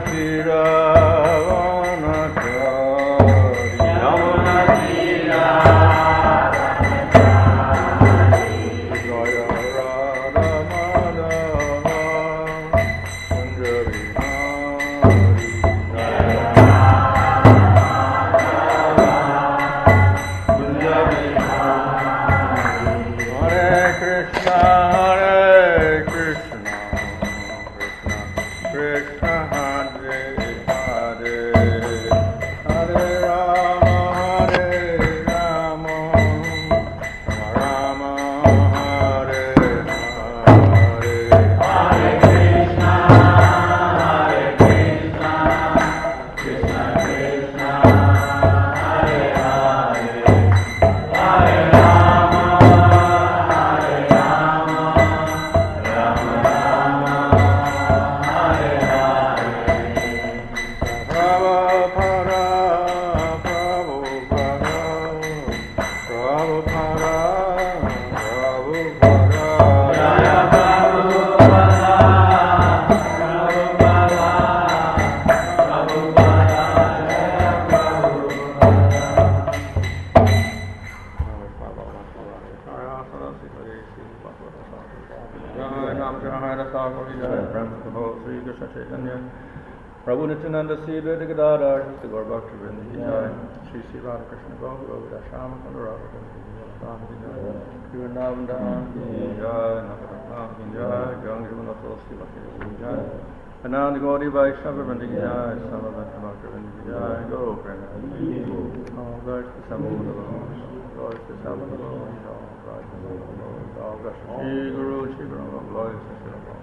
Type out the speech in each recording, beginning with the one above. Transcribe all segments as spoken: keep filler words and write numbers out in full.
Prabhu Nityananda Sridhar Gadadhar Gaur Bhakta Vrinda Ki Jai Shri Sri Radha Krishna Gopal Govinda Shama Kunda Radha Krishna Ki Jai Shri Vrindavan Ki Jai Navaratnam Ki Jai Gange Jamuna Tulsi Bhakti Ki Jai Ananda Gauri Vaishnava Vrinda Ki Jai Samavanta Bhakta Vrinda Ki Jai Go Prema All Guys to Samavanta Glory to Samavanta All Guys to Samavanta All Guys to Shri Guru Shri Guru Glory to Shri Guru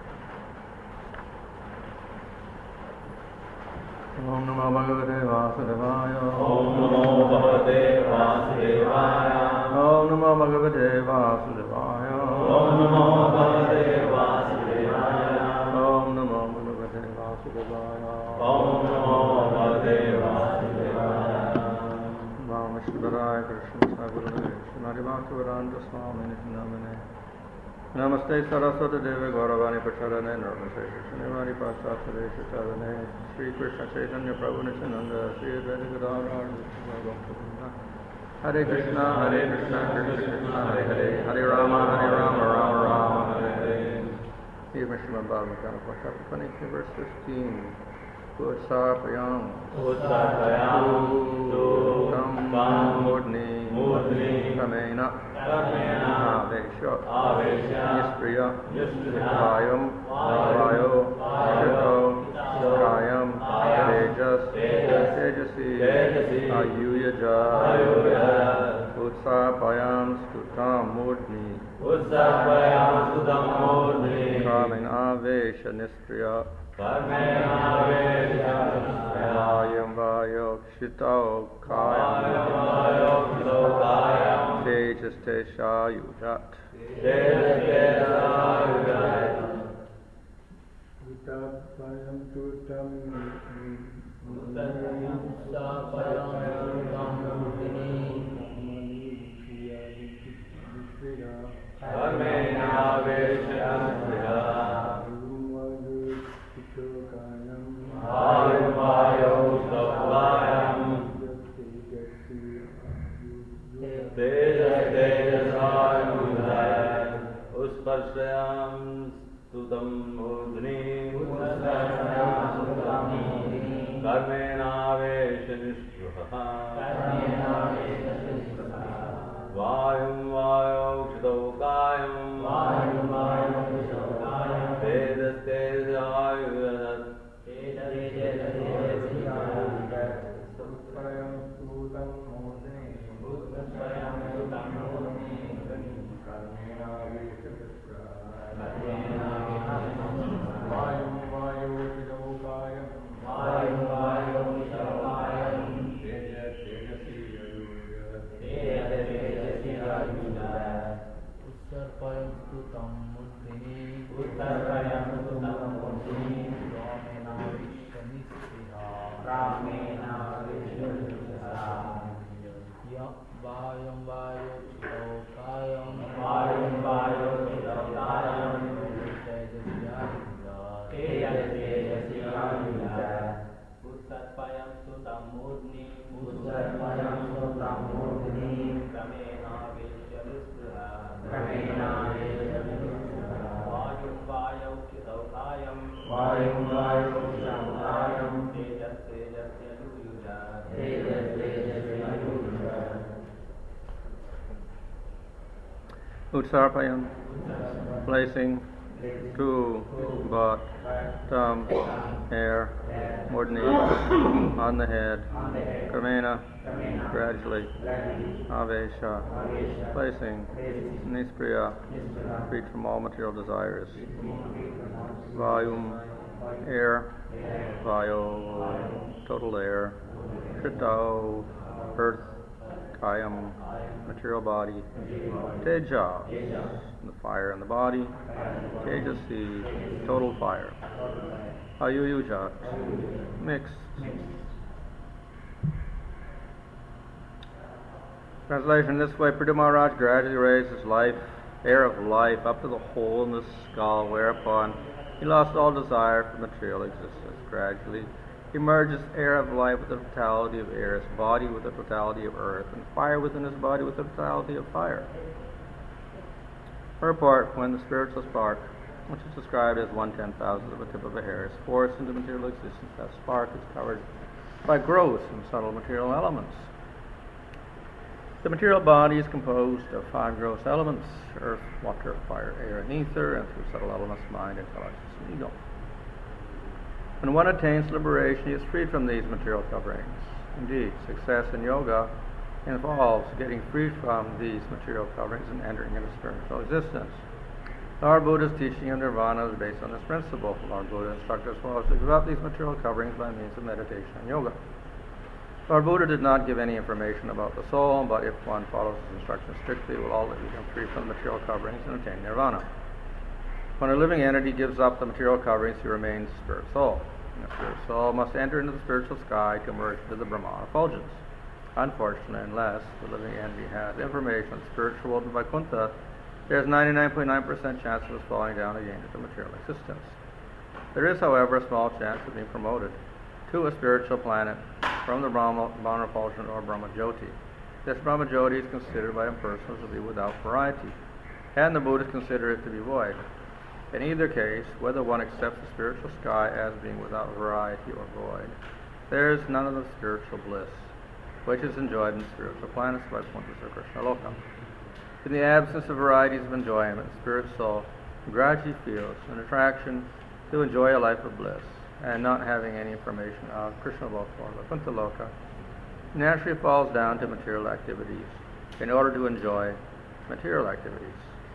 Om Namo Bhagavate Vasudevaya Om Namo Bhagavate Vasudevaya Om Namo Bhagavate Vasudevaya Om Namo Bhagavate Vasudevaya Om Namo Bhagavate Vasudevaya Om Namo Bhagavate Vasudevaya Namo Shivaya Krishna Sagurave Shrimati Bhaktivedanta Swami Nityanamane Namaste Saraswati Deva Gauravani Pacharane Nirmase Krishnavani Pasasare Shacharane Sri Krishna Chaitanya Prabhu Nityananda Sri Advaita Gadadhar Hare Krishna Hare Krishna Krishna Krishna Hare Hare Hare Rama Hare Rama Rama Rama Hare Hare Here Mishra Bhagavatam chapter twenty-two verse fifteen Utsarpayam Utsarpayam Tam Murdni Murdni Kamena Kamena Avesha Avesha Nispriya Nispriya Vayam Vayo Shito Kayam Tejas Tejasi Ayuyaja Utsarpayam Stutam Murdni Utsarpayam Stutam Murdni Kamena Avesha Nispriya Vayam Vayo Shito Kayam Tejas Tesha Yujat Uttapayam Tutam Uttapayam Tutam Karmena Vesha Ayum Vayo Sapayam Tejas Tejas Ayudaya Usparshayam Stutam Murdni Karmena Vesha Nishruha Vayum Vayo Kshitokayam Tejas Tejas Ayudaya Tejasi Utsarpayam, placing two bot, thumb, air, mudni, on the head, kramena, gradually, avesha, placing, nispriya, freed from all material desires, vayum, air, vayo, total air, shritao, earth, kayam, material body, teja, the fire in the body, tejasi, total fire, ayuyuja, mixed. Translation: this way, Prithu Maharaj gradually raised his life, air of life, up to the hole in the skull, whereupon he lost all desire for material existence. Gradually, he merges air of life with the totality of air, his body with the totality of earth, and fire within his body with the totality of fire. Whereupon, when the spiritual spark, which is described as one ten thousandth of a tip of a hair, is forced into material existence, that spark is covered by gross and subtle material elements. The material body is composed of five gross elements: earth, water, fire, air, and ether, and through subtle elements, mind, intelligence, and ego. When one attains liberation, he is freed from these material coverings. Indeed, success in yoga involves getting free from these material coverings and entering into spiritual existence. Lord Buddha's teaching of nirvana is based on this principle. Lord Buddha instructed us follows to give up these material coverings by means of meditation and yoga. Lord Buddha did not give any information about the soul, but if one follows his instructions strictly, it will always become free from the material coverings and attain nirvana. When a living entity gives up the material coverings, he remains spirit soul. And the spirit soul must enter into the spiritual sky to emerge into the Brahma effulgence. Unfortunately, unless the living entity has information on the spiritual world of Vaikuntha, there is ninety-nine point nine percent chance of his falling down again into material existence. There is, however, a small chance of being promoted to a spiritual planet from the Brahma, Brahma effulgence or Brahma Jyoti. This Brahma Jyoti is considered by impersonals to be without variety, and the Buddhists consider it to be void. In either case, whether one accepts the spiritual sky as being without variety or void, there is none of the spiritual bliss which is enjoyed in spiritual planets by Vaikuntha or Krishna Loka. In the absence of varieties of enjoyment, the spirit soul gradually feels an attraction to enjoy a life of bliss, and not having any information of Krishna Loka or Vaikuntha Loka, naturally falls down to material activities in order to enjoy material activities.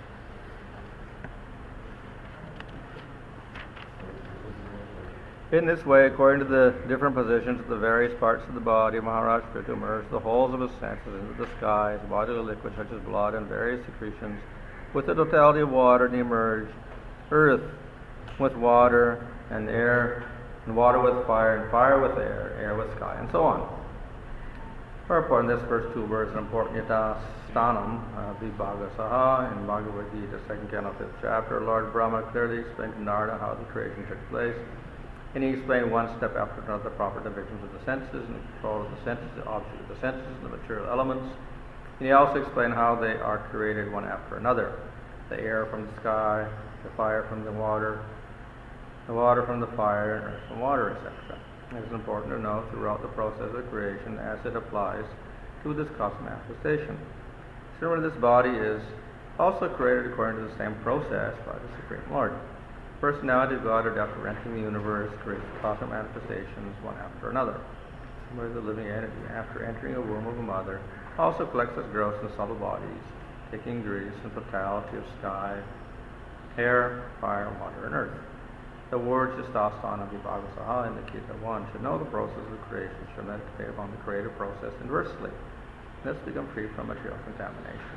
In this way, according to the different positions of the various parts of the body, Maharaj Prithu merged the wholes of his senses into the sky, his bodily liquids such as blood and various secretions, with the totality of water, and he merged earth with water, and air, and water with fire, and fire with air, air with sky, and so on. Whereupon, in this first two words, an important yata stanam, uh, vibhagasaha, in Bhagavad Gita, second canto, fifth chapter, Lord Brahma clearly explained to Narada how the creation took place. And he explained one step after another the proper divisions of the senses and control of the senses, the object of the senses, and the material elements. And he also explained how they are created one after another. The air from the sky, the fire from the water, the water from the fire, and earth from water, et cetera. It is important to note throughout the process of creation as it applies to this cosmic manifestation. Similarly, this body is also created according to the same process by the Supreme Lord. Personality of God, after entering the universe, creates cosmic manifestations one after another. Similarly, the living entity, after entering a womb of a mother, also collects its gross and subtle bodies, taking grease and totality of sky, air, fire, water, and earth. The words Yastasthana Vibhagasaha indicate that one should know the process of creation, should meditate upon the creative process inversely. Thus become free from material contamination.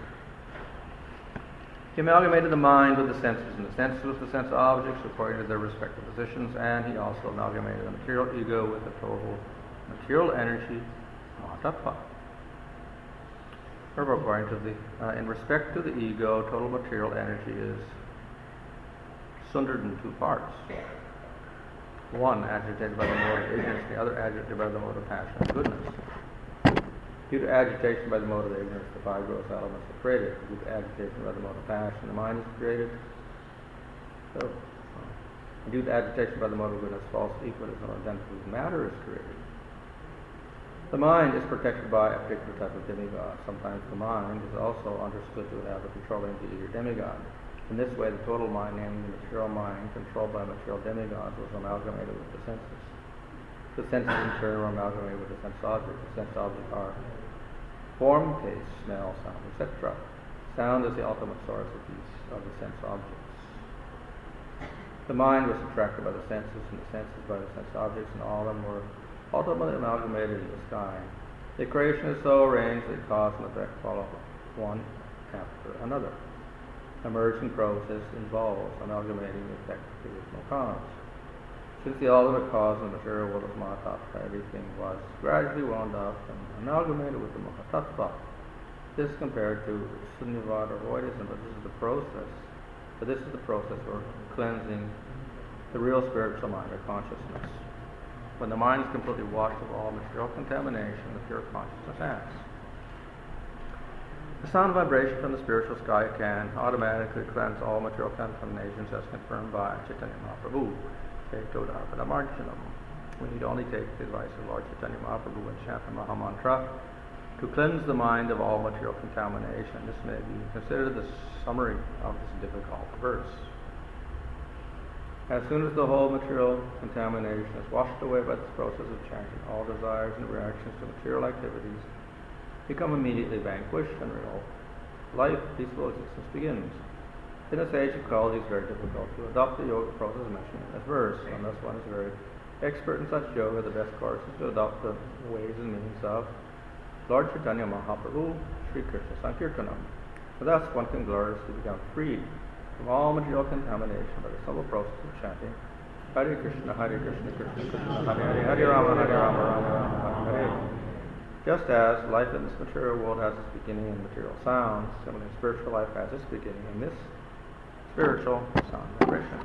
He amalgamated the mind with the senses, and the senses with the sense objects according to their respective positions, and he also amalgamated the material ego with the total material energy, Mahatattva. Further, according to the, uh, in respect to the ego, total material energy is sundered in two parts. One agitated by the mode of ignorance, the other agitated by the mode of passion and goodness. Due to agitation by the mode of ignorance, the five gross elements are created. Due to agitation by the mode of passion, the mind is created. So, uh, due to agitation by the mode of goodness, false equalism or identity with matter is created. The mind is protected by a particular type of demigod. Sometimes the mind is also understood to have a controlling deity or demigod. In this way, the total mind, namely the material mind, controlled by material demigods, was amalgamated with the senses. The senses in turn were amalgamated with the sense objects. The sense objects are form, taste, smell, sound, et cetera. Sound is the ultimate source of these of the sense objects. The mind was attracted by the senses, and the senses by the sense objects, and all of them were ultimately amalgamated in the sky. The creation is so arranged that cause and effect follow one after another. The merging process involves amalgamating the effect of the original cause. Since the ultimate cause of the material world is Mahatattva, everything was gradually wound up and amalgamated with the Mahatattva. This compared to Sunyavad or voidism, but this is the process. But this is the process for cleansing the real spiritual mind or consciousness. When the mind is completely washed of all material contamination, the pure consciousness acts. The sound vibration from the spiritual sky can automatically cleanse all material contaminations as confirmed by Chaitanya Mahaprabhu. We need only take the advice of Lord Chaitanya Mahaprabhu and chant the Maha Mantra to cleanse the mind of all material contamination. This may be considered the summary of this difficult verse. As soon as the whole material contamination is washed away by this process of chanting, all desires and reactions to material activities become immediately vanquished, and real life, peaceful existence begins. In this age of Kali, it is very difficult to adopt the yoga process mentioned in this verse. Unless one is very expert in such yoga, the best course is to adopt the ways and means of Lord Chaitanya Mahaprabhu, Sri Krishna Sankirtanam. For thus one can gloriously become freed from all material contamination by the simple process of chanting Hare Krishna, Hare Krishna, Krishna Krishna, Hare Hare, Hare Rama, Hare Rama, Rama Rama, Hare Hare. Just as life in this material world has its beginning in material sounds, similarly spiritual life has its beginning in this spiritual sound vibration.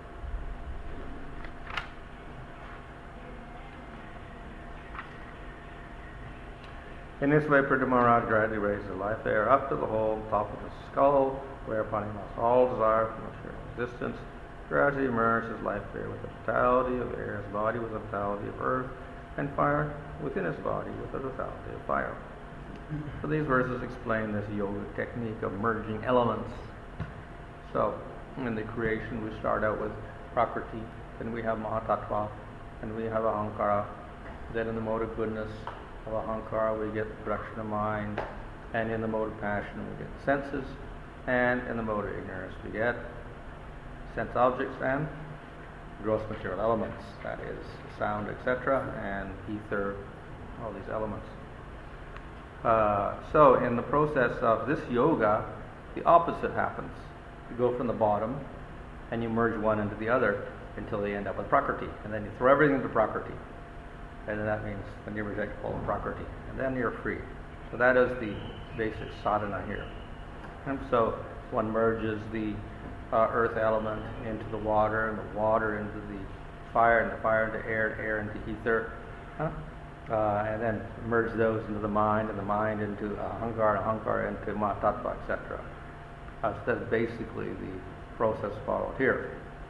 In this way, Prithu Maharaj gradually raised the life air up to the whole top of his skull, whereupon he lost all desire for material existence, gradually emerged his life air with the totality of air, his body with the totality of earth, and fire within his body with the totality of fire. So these verses explain this yoga technique of merging elements. So in the creation we start out with Prakriti, then we have Mahatattva, and we have Ahankara. Then in the mode of goodness of Ahankara we get the production of mind, and in the mode of passion we get the senses, and in the mode of ignorance we get sense objects and gross material elements, that is sound, et cetera, and ether, all these elements. Uh, so in the process of this yoga, the opposite happens. You go from the bottom and you merge one into the other until they end up with Prakriti, and then you throw everything into Prakriti, and then that means then you reject all of Prakriti, and then you're free. So that is the basic sadhana here. And so one merges the uh, earth element into the water, and the water into the fire, and the fire into air, and air into ether, huh? uh, and then merge those into the mind, and the mind into uh, Ahankara, and Ahankara into Mahatattva, et cetera. Uh, so that's basically the process followed here.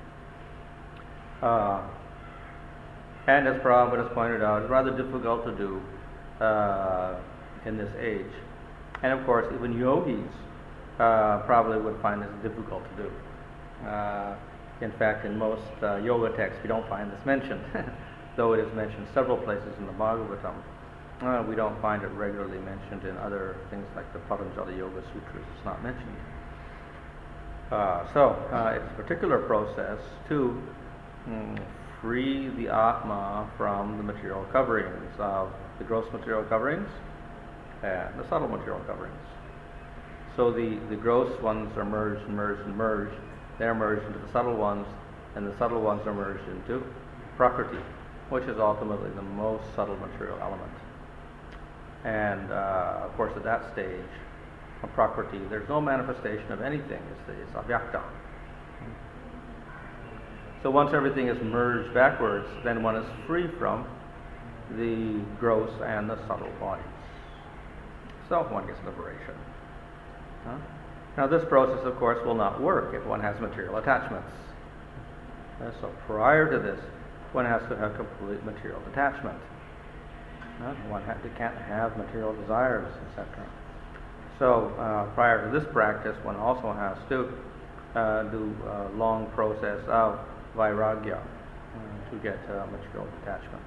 Uh, and as Prabhupada has pointed out, it's rather difficult to do uh, in this age. And of course, even yogis uh, probably would find this difficult to do. Uh, in fact, in most uh, yoga texts, we don't find this mentioned, though it is mentioned several places in the Bhagavatam. Uh, we don't find it regularly mentioned in other things like the Patanjali Yoga Sutras. It's not mentioned. Uh, so, uh, it's a particular process to mm, free the Atma from the material coverings of the gross material coverings and the subtle material coverings. So the, the gross ones are merged and merged and merged. They're merged into the subtle ones, and the subtle ones are merged into Prakriti, which is ultimately the most subtle material element. And uh, of course, at that stage of Prakriti, there's no manifestation of anything. It's, it's avyakta. So once everything is merged backwards, then one is free from the gross and the subtle bodies. So one gets liberation. Huh? Now this process, of course, will not work if one has material attachments. Uh, so prior to this, one has to have complete material detachment. Uh, one ha- can't have material desires, et cetera. So uh, prior to this practice, one also has to uh, do a long process of vairagya uh, to get uh, material detachment.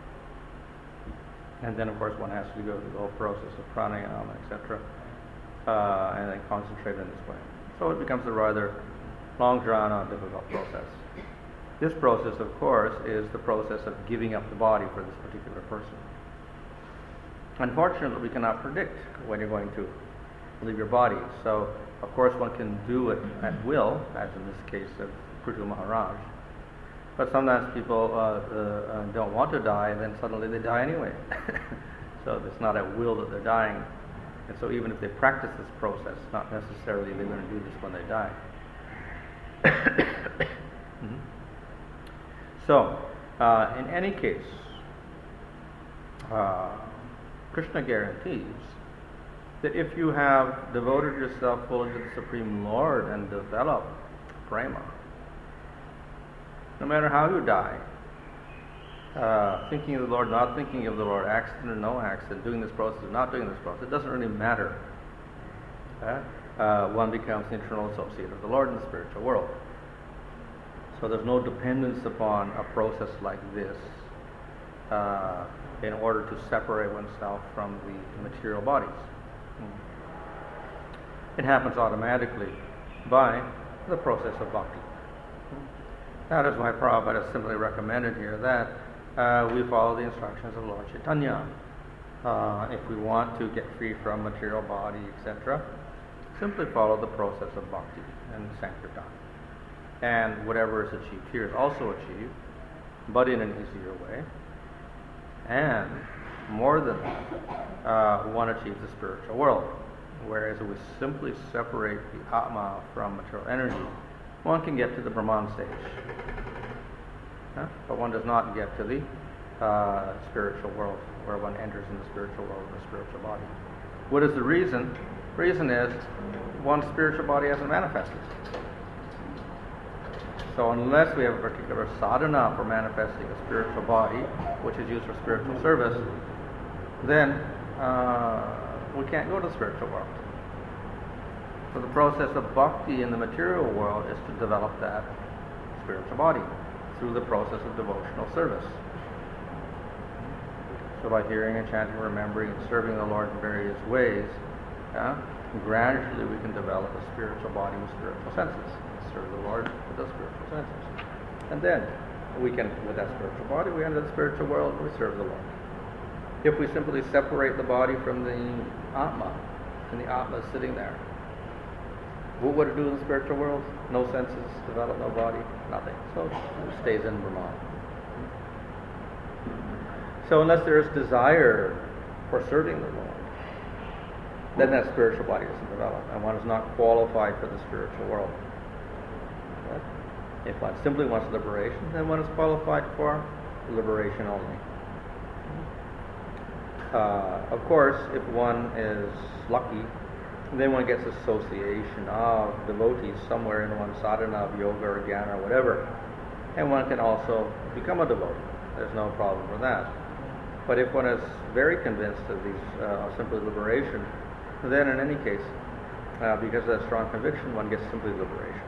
And then, of course, one has to go through the whole process of pranayama, et cetera, uh, and then concentrate in this way. So it becomes a rather long, drawn-out, difficult process. This process, of course, is the process of giving up the body for this particular person. Unfortunately, we cannot predict when you're going to leave your body. So, of course, one can do it at will, as in this case of Prithu Maharaj. But sometimes people uh, uh, don't want to die, and then suddenly they die anyway. So it's not at will that they're dying. And so even if they practice this process, not necessarily they're going to do this when they die. Mm-hmm. So, uh, in any case, uh, Krishna guarantees that if you have devoted yourself fully to the Supreme Lord and developed prema, no matter how you die, uh, thinking of the Lord, not thinking of the Lord, accident or no accident, doing this process or not doing this process, it doesn't really matter. Uh, uh, one becomes an eternal associate of the Lord in the spiritual world. So there's no dependence upon a process like this uh, in order to separate oneself from the material bodies. It happens automatically by the process of bhakti. That is why Prabhupada has simply recommended here that uh, we follow the instructions of Lord Chaitanya. Uh, if we want to get free from material body, et cetera, simply follow the process of bhakti and sankirtan. And whatever is achieved here is also achieved, but in an easier way. And more than that, uh, one achieves the spiritual world. Whereas if we simply separate the Atma from material energy, one can get to the Brahman stage. Huh? But one does not get to the uh, spiritual world, where one enters in the spiritual world with a spiritual body. What is the reason? The reason is one's spiritual body hasn't manifested. So unless we have a particular sadhana for manifesting a spiritual body, which is used for spiritual service, then uh, we can't go to the spiritual world. So the process of bhakti in the material world is to develop that spiritual body through the process of devotional service. So by hearing and chanting, remembering and serving the Lord in various ways, uh, gradually we can develop a spiritual body with spiritual senses. Serve the Lord with those spiritual senses. And then we can, with that spiritual body, we enter the spiritual world and we serve the Lord. If we simply separate the body from the Atma, and the Atma is sitting there, what would it do in the spiritual world? No senses, develop no body, nothing. So it stays in Brahman. So unless there is desire for serving the Lord, then that spiritual body doesn't develop, and one is not qualified for the spiritual world. But if one simply wants liberation, then one is qualified for liberation only. Uh, of course, if one is lucky, then one gets association of devotees somewhere in one sadhana of yoga or jnana or whatever, and one can also become a devotee. There's no problem with that. But if one is very convinced of these uh, simply liberation, then in any case, uh, because of that strong conviction, one gets simply liberation.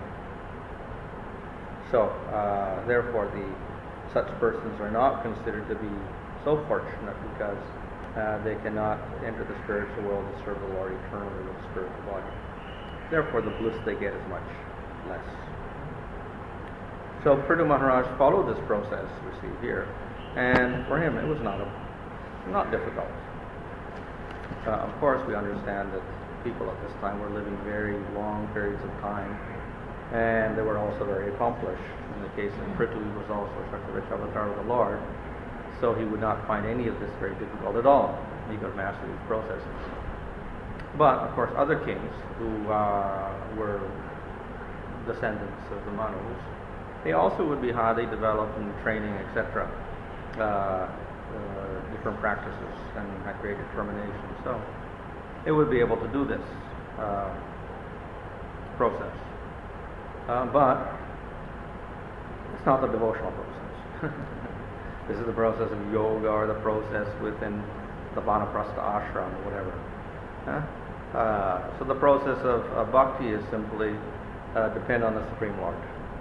So, uh, therefore, the such persons are not considered to be so fortunate because Uh, they cannot enter the spiritual world and serve the Lord eternally with a spiritual body. Therefore, the bliss they get is much less. So, Prithu Maharaj followed this process we see here, and for him it was not a, not difficult. Uh, of course, we understand that people at this time were living very long periods of time, and they were also very accomplished. In the case of Prithu, he was also Shaktivich avatar of the Lord. So he would not find any of this very difficult at all. He could master these processes. But, of course, other kings who uh, were descendants of the Manus they also would be highly developed in training, et cetera, uh, uh, different practices, and had great determination. So it would be able to do this uh, process. Uh, but it's not the devotional process. This is the process of yoga, or the process within the Vanaprastha ashram, or whatever. Huh? Uh, so the process of uh, bhakti is simply uh, depend on the Supreme Lord.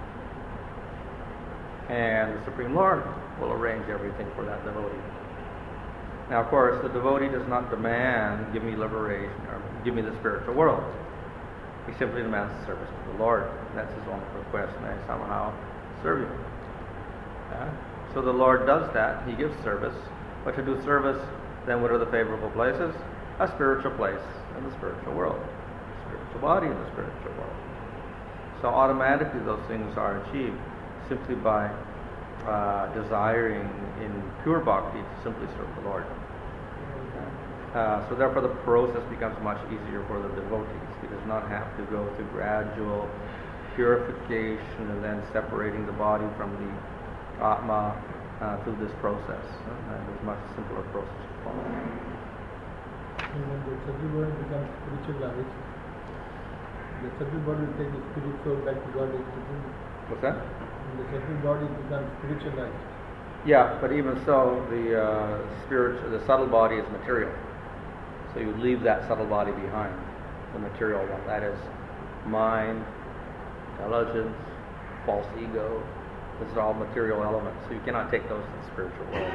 And the Supreme Lord will arrange everything for that devotee. Now, of course, the devotee does not demand, give me liberation, or give me the spiritual world. He simply demands service to the Lord. That's his only request. May I somehow serve you. Yeah? So the Lord does that. He gives service. But to do service, then what are the favorable places? A spiritual place in the spiritual world. A spiritual body in the spiritual world. So automatically those things are achieved simply by uh, desiring in pure bhakti to simply serve the Lord. Uh, so therefore the process becomes much easier for the devotees. He does not have to go through gradual purification and then separating the body from the Atma uh, through this process. Uh, and it's a much simpler process to follow. And when the subtle body becomes spiritualized, the subtle body will take the spirit soul back to God. What's that? When the subtle body becomes spiritualized. Yeah, but even so, the uh, spirit, the subtle body is material. So you leave that subtle body behind, the material one. That is mind, intelligence, false ego. This is all material elements. So you cannot take those to the spiritual world.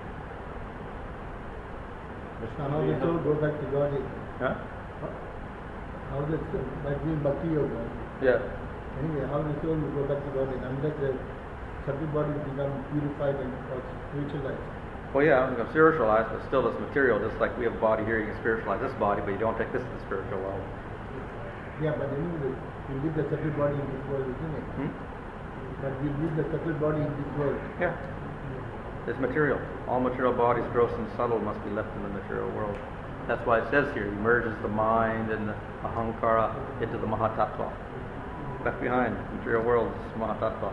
Now how the soul go back to God? Huh? How the soul, by doing bhakti yoga. Yeah. Anyway, how the soul will go back to God unless the subtle body become purified and or spiritualized. Well, yeah, it becomes spiritualized, but still it's material. Just like we have a body here, you can spiritualize this body, but you don't take this to the spiritual world. Yeah, but anyway, you leave the subtle body in this world, isn't it? Hmm? But we leave the subtle body in this world. Yeah. It's material. All material bodies, gross and subtle, must be left in the material world. That's why it says here, he merges the mind and the ahankara into the mahatattva. Left behind, material world is mahatattva.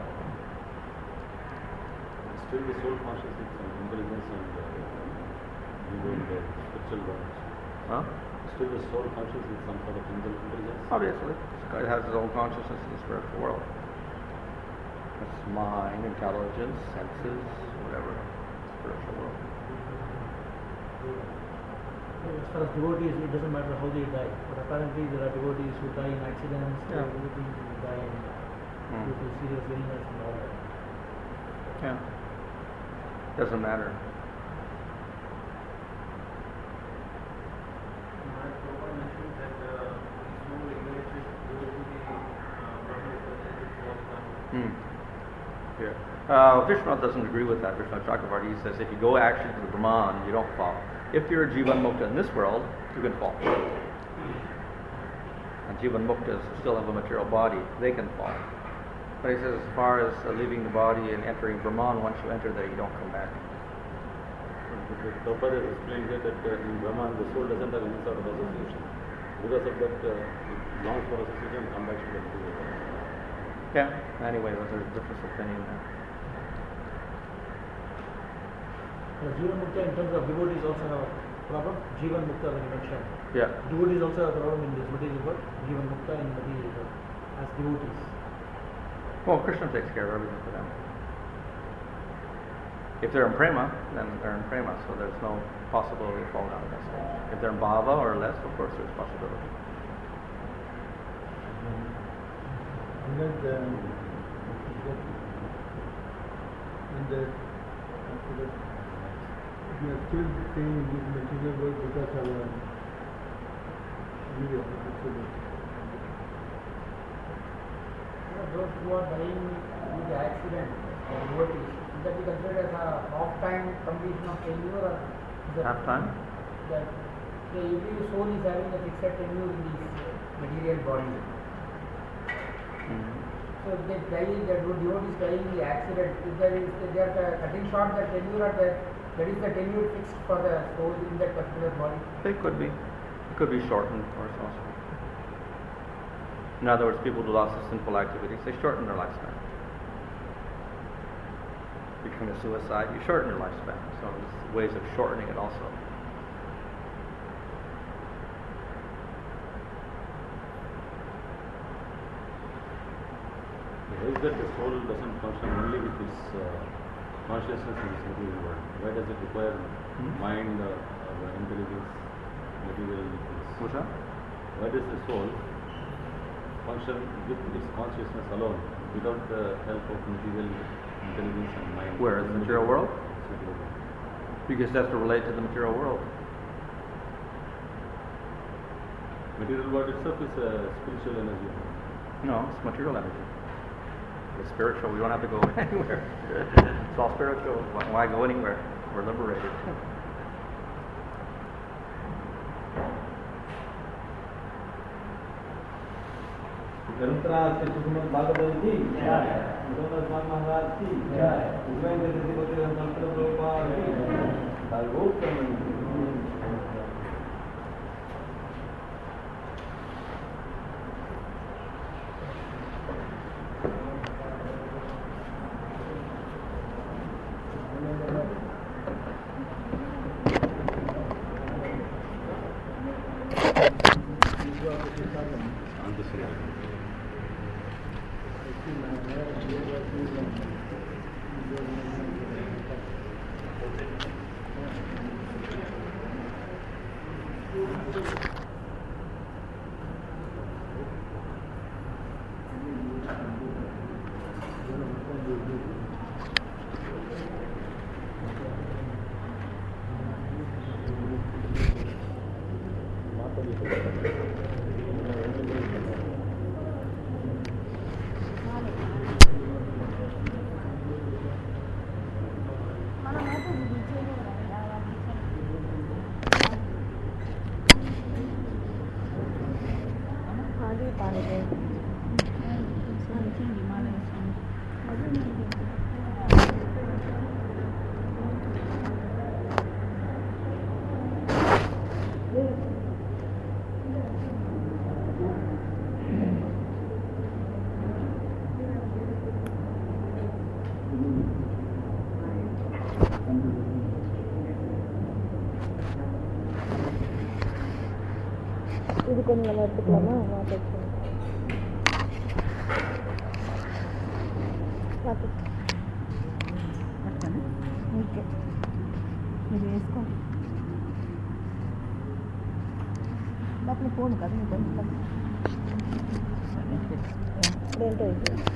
Still the soul consciousness and intelligence and uh, you know, the spiritual world. Huh? Still the soul consciousness with some sort of intelligence. Obviously. It has its own consciousness in the spiritual world. It's mind, intelligence, senses, whatever. Spiritual world. As far as devotees, it doesn't matter how they die. But apparently there are devotees who die in accidents, there Yeah. are devotees who die in, Hmm. due to serious illness and all that. Yeah. Doesn't matter. Hmm. Yeah. Uh, Vishnu doesn't agree with that. Vishnu Chakravarti, he says if you go actually to the Brahman, you don't fall. If you're a Jivan Mukta in this world, you can fall. And Jivan Muktas still have a material body, they can fall. But he says as far as uh, leaving the body and entering Brahman, once you enter there, you don't come back. Prabhupada has explained here that uh, in Brahman the soul doesn't have any sort of association. Because of that, uh, it longs for association and come back to the material world. Yeah. Anyway, there's a difference of opinion there. Uh, Jivan Mukta in terms of devotees also have a problem. Jivan Mukta when you mentioned. Yeah. Devotees also have a problem in this material world. Jivan Mukta in material world as devotees. Well, Krishna takes care of everything for them. If they're in prema, then they're in prema, so there's no possibility of falling out of that stage. If they're in bhava or less, of course there's possibility. Unless the, in the, after that, we are still staying in this material world because of our ego. Those who are dying due to accident or devotees, is that be considered as a half-time completion of tenure or is that Half time? that the every soul is having a fixed tenure in this uh, material body. Mm-hmm. So if they die, that devotees dying in the accident, if there is they are uh, cutting short the tenure or that that is the tenure fixed for the soul in that particular body. They could be. It could be shortened, of course, also. In other words, people who lost of sinful activities, they shorten their lifespan. commit suicide, you shorten your lifespan. So there's ways of shortening it also. Why is that the soul doesn't function only with its uh, consciousness in this material world? Why does it require Hmm? mind uh, or intelligence, material intelligence? What's that? Why does the soul function with its consciousness alone, without the help of material intelligence and mind? Where? In the material world? It's material world. Because that's to relate to the material world. Material world itself is a spiritual energy. No, it's material energy. It's spiritual. We don't have to go anywhere. It's all spiritual. Why, why go anywhere? We're liberated. ग्रंथराज सुकुमार भागवत की जय सुकुमार स्वामी महाराज की जय उपेंद्र तिरुपति मंत्र प्रभुपाद की सर्वोत्तम இது கொஞ்சம் நம்ம எடுத்துக்கலாமா வாட்டர் వాటర్ ఓకే మీరు వేసుకోండి లోపల ఫోన్ కదా మీకు కొంచెం ఏంటో ఇది